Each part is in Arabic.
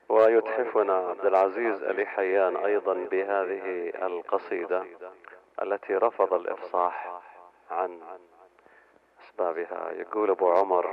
ويتحفنا عبد العزيز علي حيان أيضا بهذه القصيدة التي رفض الإفصاح عن أسبابها. يقول أبو عمر: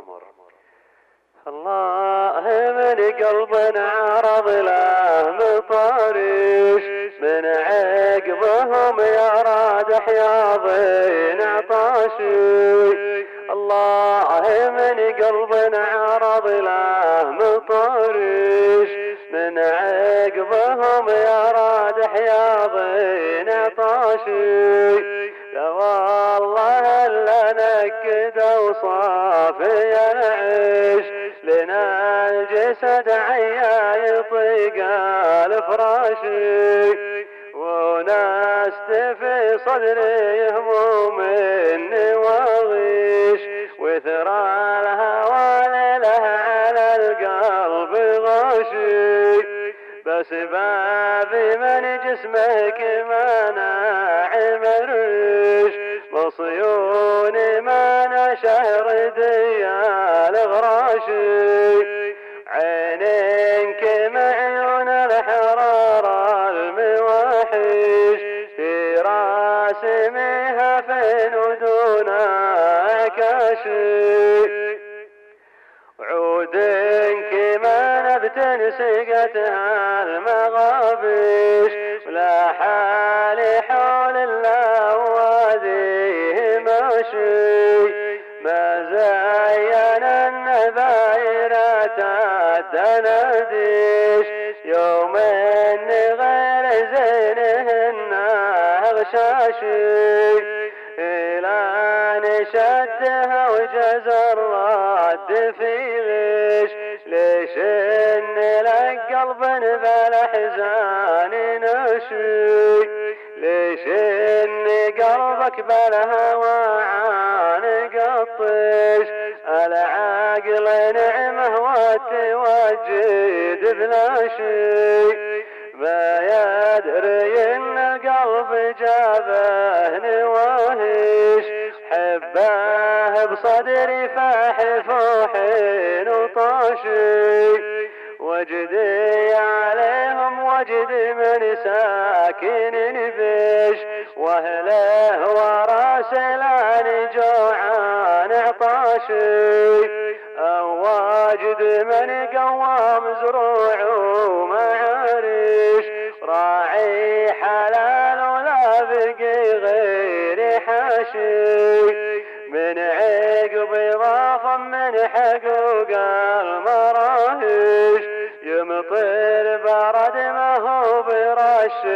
الله من قلب عرض له مطارش، من عقبهم يا راد حياضين عطاشي. الله من قلب عرض له مطارش، من عقبهم يا راد حياضين عطاشي. لا والله الا نكد وصافي العيش، لنا الجسد عيا يطيق الفراشي. وناس في صدري هموم واغيش، وثرى الهوى له على القلب غاشي. بس بابي من جسمك ما ناعم الريش، مصيوني ما نشهر ديال غراشي. عينينك معيون الحرارة الموحش، في راسي مهفين ودون عكاشي. عودنك ما نبتن سقتها المغابش، ولا حالي حول الله واديه ماشي. ما زين النبايرات الدناديش، يوم اني غير زينهن غشاشي. إلى نشدها وجزر رد في غش، ليش ان القلب بالاحزان نشي. ليش ان قلبك بالهوى عانقطش، العقل نعمه وتوجد بلا شي. ما يدري ان القلب جابه نواهش، حباه بصدري فاح فوحين وطاشي. وجدي عليهم وجد من ساكن بيش، واهله وراسلان جوعان عطاشي. واجد من قوام زروع ومعارش، راعي حلال ولا بقي غير حاشي. من عقب ضاف من حقوق المراهش، يمطر برد ما هو برش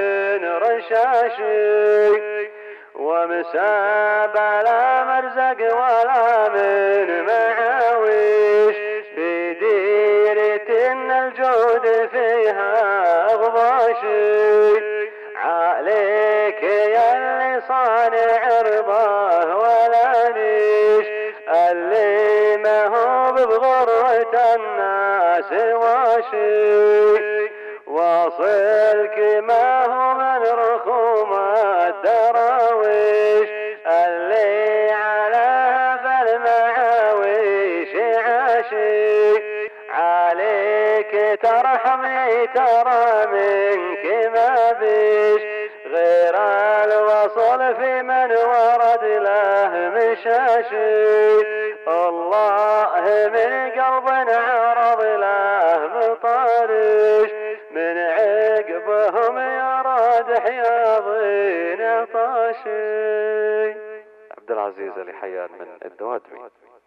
رشاشي. ومساب لا مرزق ولا من معاويش، في ديرة الجود فيها غباشي. عليك يا اللي صانع رضاه ولا نيش، اللي ما هو بغرة الناس واشي. واصلك ما هو من رخوم الدراويش، اللي على فالمعاويش عاشي. عليك ترحمني ترى منك ما بيش، غير الوصل في من ورد له مشاشي. الله من قلب عرض له مطارش، من عقبهم يراد حياضين عطاشي. عبد العزيز علي حيان من الدوادمي.